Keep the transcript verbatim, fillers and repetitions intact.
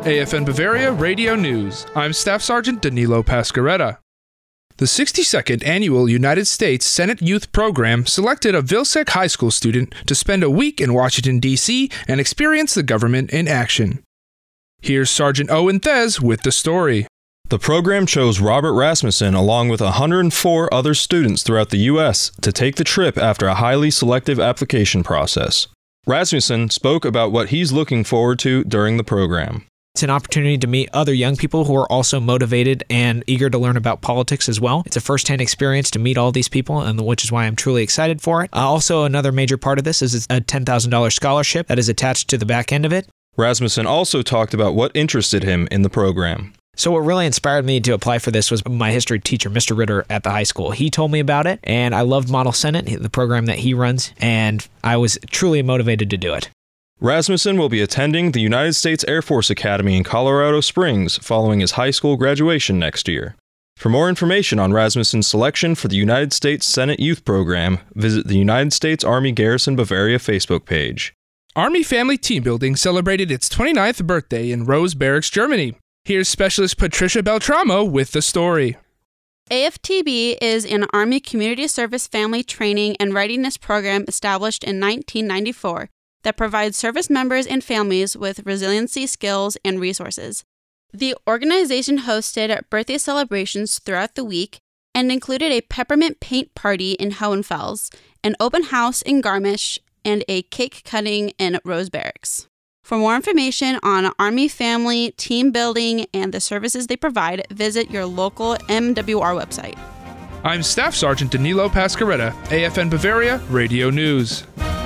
A F N Bavaria Radio News. I'm Staff Sergeant Danilo Pascaretta. The sixty-second Annual United States Senate Youth Program selected a Vilseck High School student to spend a week in Washington, D C and experience the government in action. Here's Sergeant Owen Thez with the story. The program chose Robert Rasmussen along with one hundred four other students throughout the U S to take the trip after a highly selective application process. Rasmussen spoke about what he's looking forward to during the program. It's an opportunity to meet other young people who are also motivated and eager to learn about politics as well. It's a first-hand experience to meet all these people, and which is why I'm truly excited for it. Uh, also, another major part of this is a ten thousand dollars scholarship that is attached to the back end of it. Rasmussen also talked about what interested him in the program. So what really inspired me to apply for this was my history teacher, Mister Ritter, at the high school. He told me about it, and I loved Model Senate, the program that he runs, and I was truly motivated to do it. Rasmussen will be attending the United States Air Force Academy in Colorado Springs following his high school graduation next year. For more information on Rasmussen's selection for the United States Senate Youth Program, visit the United States Army Garrison Bavaria Facebook page. Army Family Team Building celebrated its twenty-ninth birthday in Rose Barracks, Germany. Here's Specialist Patricia Beltramo with the story. A F T B is an Army Community Service Family Training and Readiness program established in nineteen ninety-four that provides service members and families with resiliency skills and resources. The organization hosted birthday celebrations throughout the week and included a peppermint paint party in Hohenfels, an open house in Garmisch, and a cake cutting in Rose Barracks. For more information on Army Family Team Building and the services they provide, visit your local M W R website. I'm Staff Sergeant Danilo Pascaretta, A F N Bavaria Radio News.